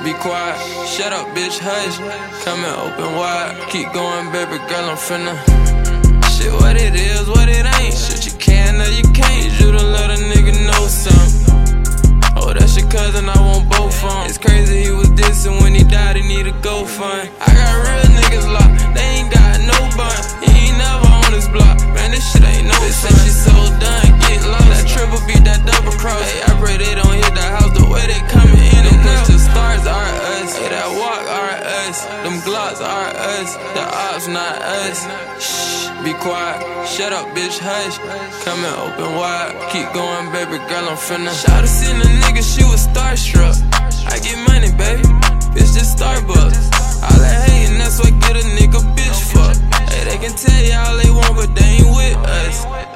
Be quiet, shut up, bitch, hush. Come and open wide. Keep going, baby girl, I'm finna. Shit, what it is, what it ain't. Shit, you can or you can't. Need you to let a nigga know something. Oh, that's your cousin, I want both of them. It's crazy, he was dissing when he died, he need a GoFund. I got real niggas locked, they ain't got no bun. He ain't never on this block, man, this shit ain't no fun. She so done, get lost. That triple beat, that double cross. Hey, I pray they don't hit the house the way they coming in and out. The stars are us, hey, that walk are us. Them Glocks are us, the ops not us. Shh, be quiet, shut up, bitch, hush. Come and open wide. Keep going, baby girl, I'm finna. Shout seen a nigga, she was starstruck. I get money, baby, bitch, this Starbucks. All that hating, that's what get a nigga bitch fuck. Hey, they can tell you all they want, but they ain't with us.